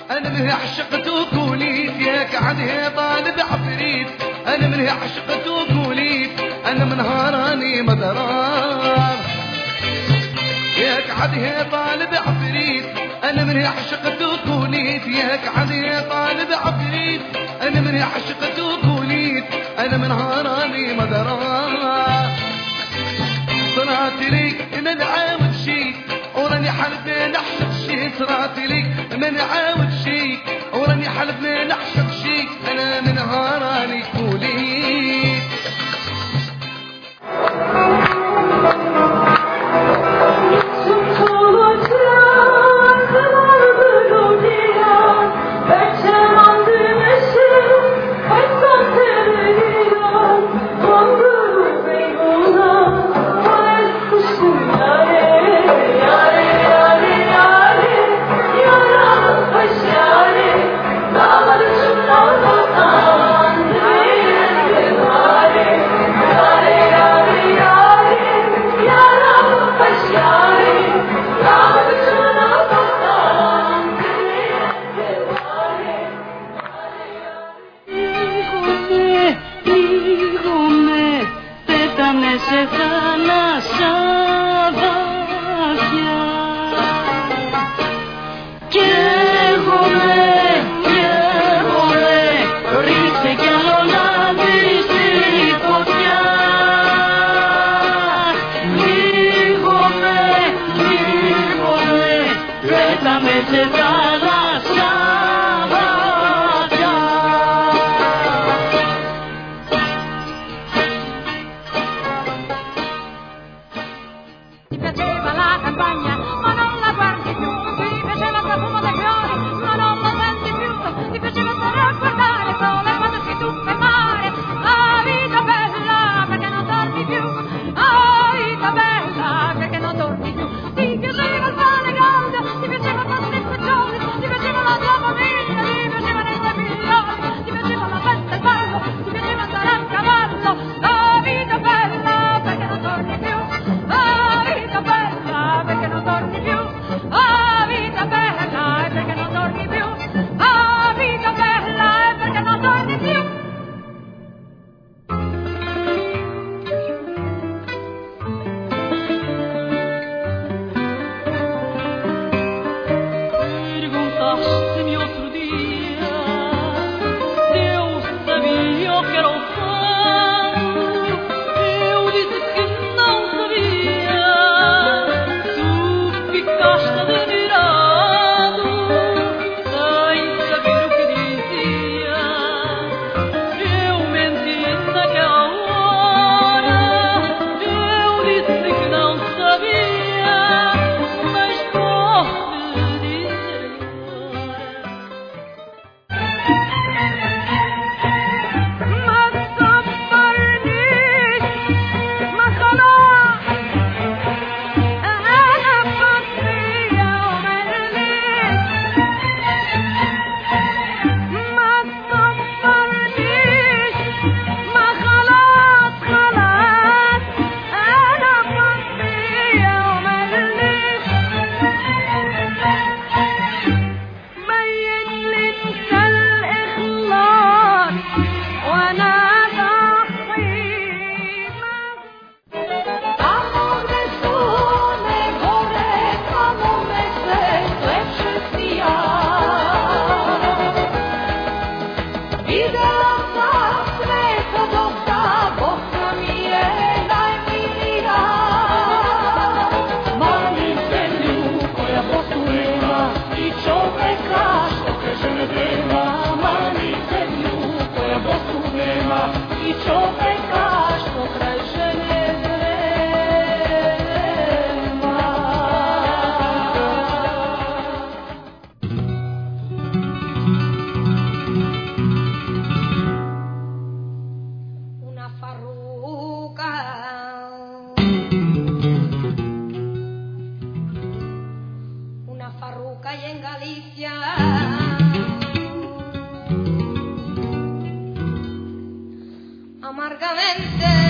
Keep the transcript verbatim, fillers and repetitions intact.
انا من عشقت وقوليت ياك عدها طالب عفريت انا من عشقت وقوليت انا من هاراني مدرار ياك عدها طالب عفريت انا من عشقت وقوليت ياك عدها طالب عفريت انا من عشقت وقوليت انا من هاراني مدرار صرات ليك من عاود شيك وراني حلف نحشق شيك صرات ليك من عاود شيك وراني حلف نحشق شيك انا من هاراني كوليك amargamente